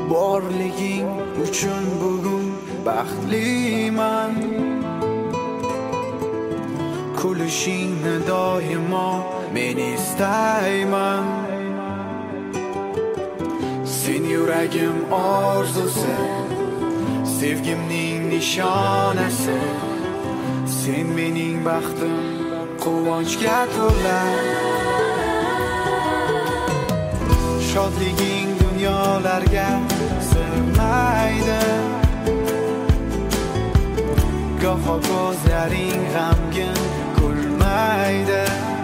borliging uchun bugun baxtliman. Kulishingni doimo men istayman. Sen yuragim orzusi, sevgimning nishonasi. Sen mening baxtim, quvonchga to'la. Shodliging dunyolarga sig'maydi. Goho ko'zlaring g'amgin kulmaydi.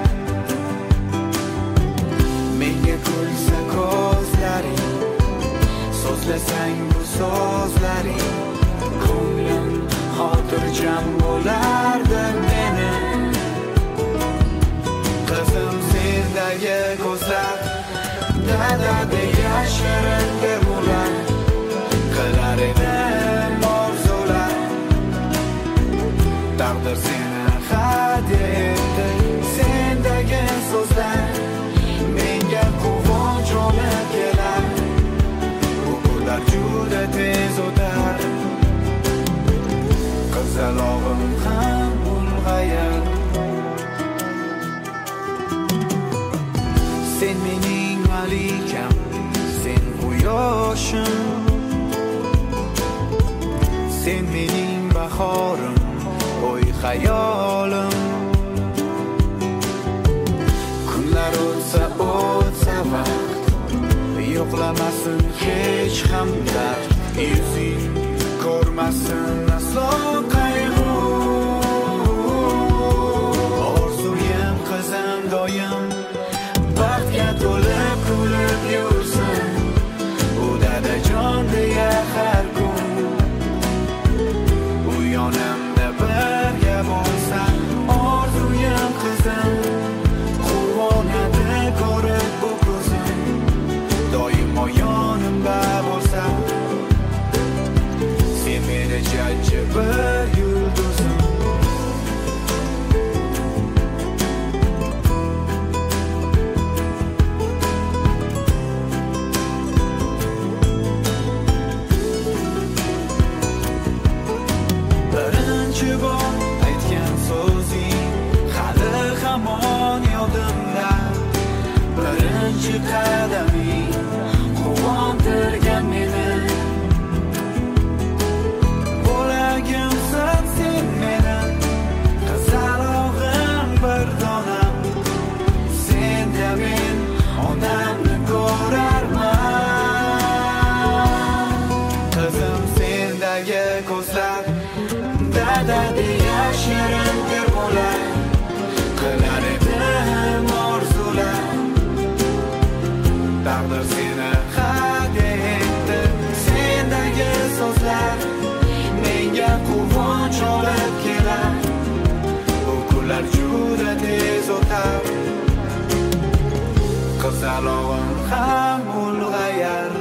Menga kulsa ko'zlaring, so'zlasang bu so'zlaring, ko'nglim xotirjam bo'lardi meni. Qizim sendagi ko'zlar dada yashirin dermular, qilar edim orzular. Taqdir seni hadya etdi, sendagi so'zlar menga quvonch olib kelar. Bu kunlar juda tez o'tar, qizalog'im ham ulg'ayar. Sen mening malikam, sen quyoshim. Sen mening bahorim, o'y xayolim. Kunlar o'tsa vaqt, yo'qlamasin hech ham dard. Yuzing ko'rmasin aslo qayg'u. Orzuyim qizim doim baxtga to'lib kulib yursin. U dadajon deya har kun u yonimda birga bo'lsa. Orzuyim qizim, quvonadi ko'rib bu ko'zim, doimo yonimda bo'lsa. Sen meni jajji bir yulduzim. Birinchi bor aytgan so'zing hali hamon yodimda. Birinchi qadaming quvontirgan meni. Bo'lagimsan sen meni, qizalog'im bir donam. Senda men onamni ko'rarman. Qizim sendagi ko'zlar dada yashirin dermular, qilar edim orzular. Taqdir seni hadya etdi, sendagi so'zlar menga quvonch olib kelar. Bu kunlar juda tez o'tar, qizalog'im ham ulg'ayar.